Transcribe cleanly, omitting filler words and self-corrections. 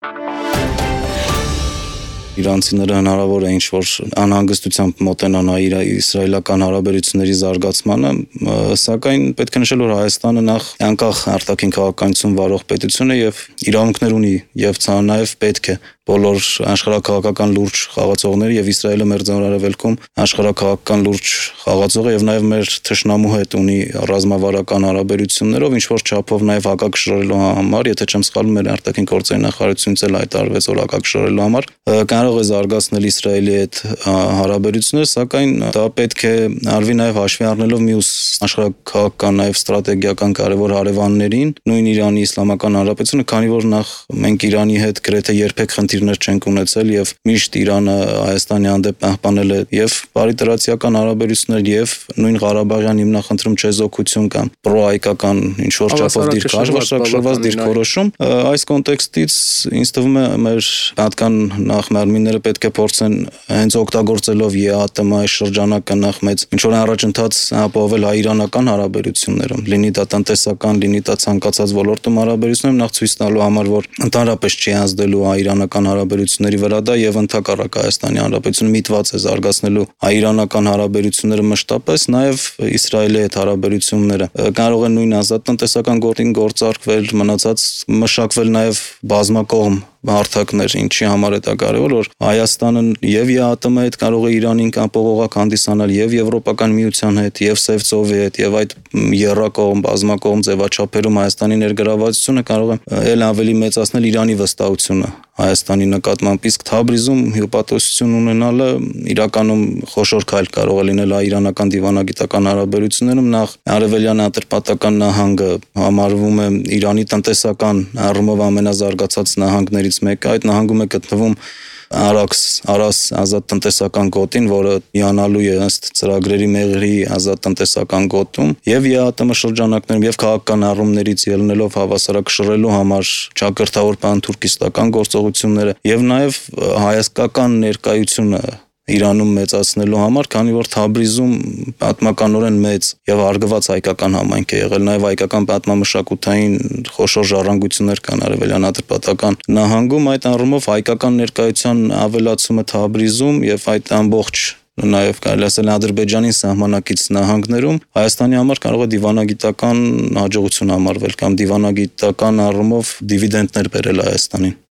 Իրանցիները հնարավոր է ինչ-որ անհանգստությամբ մոտենան իսրայելական հարաբերությունների զարգացմանը, սակայն պետք է նշել, որ Հայաստանը նախ անկախ արտաքին քաղաքականություն վարող պետություն է եւ իրավունքներ ունի եւ նաեւ պետք է բոլոր աշխարհակաղակական լուրջ խաղացողները եւ Իսրայելը Մերձավոր Արևելքում աշխարհակաղակական լուրջ խաղացող է եւ նաեւ մեր թշնամու հետ ունի ռազմավարական հարաբերություններով, ինչ որ չափով նաեւ հակակշռելու համար, եթե չեմ սխալվում, մեր արտաքին գործերի նախարարությունից էլ հայտարարվեց, որ հակակշռելու համար կարող է զարգացնել Իսրայելի հետ հարաբերությունները, սակայն դա պետք է արվի նաեւ հաշվի առնելով մյուս աշխարհակաղակական նաեւ ստրատեգիական կարևոր հարևաններին, նույն Իրանի Իսլամական Հանրապետությունը, քանի որ նախ մենք Իրանի հետ գրեթե երբեք խնդիրներ չենք ունեցել եւ միշտ Իրանը Հայաստանի հանդեպ պահպանել է եւ բարիտրացիական հարաբերություններ եւ նույն Ղարաբաղյան հիմնախնդրում չեզոքություն կամ պրոհայկական ինչ որ չափով դիրքորոշում, դիրքորոշում, այս կոնտեքստից ինձ թվում է մեր պատկան նախ մարմինները պետք է փորձեն հենց օգտագործելով ԵԱՏՄ շրջանակը նախ մեծ ինչ որ առաջընթաց ապահովել հայ-իրանական հարաբերություններում, լինի դա տնտեսական, լինի դա ցանկացած ոլորտում հարաբերություններում, նախ ցույց տալու համար, որ ընդհանրապես չի ազդելու հայ-իրանական հարաբերությունների վրա դա եւ ընդհակառակ Հայաստանի Հանրապետությունը միտված է զարգացնելու հայ-իրանական հարաբերությունները մշտապես, նաեւ Իսրայելի հետ հարաբերությունները կարող է նույն ազատ տնտեսական գործին գործարկվել, մնացած մշակվել նաեւ բազմակողմ հարթակներ, ինչի համար է դա կարևոր, որ Հայաստանը եւ ԵԱՏՄ հետ կարող է Իրանին կապողողակ հանդիսանալ եւ Եվրոպական միության հետ, եւ Սև ծովի հետ, եւ այդ եռակողմ, բազմակողմ ձևաչափերում Հայաստանի ներգրավվածությունը կարող է ել ավելի մեծացնել Իրանի վստահությունը Հայաստանի նկատմամբ, իսկ Թաբրիզում հյուպատոսություն ունենալը իրականում խոշոր քայլ կարող է լինել հայ-իրանական դիվանագիտական հարաբերություններում, նախ արևելյան ատրպատական նահանգը համարվում է Իրանի տնտեսական առումով ամենազարգացած նահանգներից մեկը, այդ նահանգում է գտնվում Արաս ազատ տնտեսական գոտին, որը հիանալու է ըստ ծրագրերի մեղրի ազատ տնտեսական գոտում եւ ԵԱՏՄ շրջանակներում եւ քաղաքական առումներից ելնելով հավասարակշռելու համար ճակերտավոր պանթուրքիստական գործողությունները եւ նաեւ հայաստական ներկայությունը Իրանում մեծացնելու համար, քանի որ Թաբրիզում պատմականորեն մեծ եւ հարգված հայկական համայնք է եղել, նաեւ հայկական պատմամշակութային խոշոր ժառանգություններ կան արևելյան ատրպատական նահանգում, այդ առումով հայկական ներկայության ավելացումը Թաբրիզում եւ այդ ամբողջ նաև կարելի ասել Ադրբեջանի սահմանակից նահանգներում Հայաստանի համար կարող է դիվանագիտական հաջողություն համարվել կամ դիվանագիտական առումով դիվիդենդներ բերել Հայաստանին։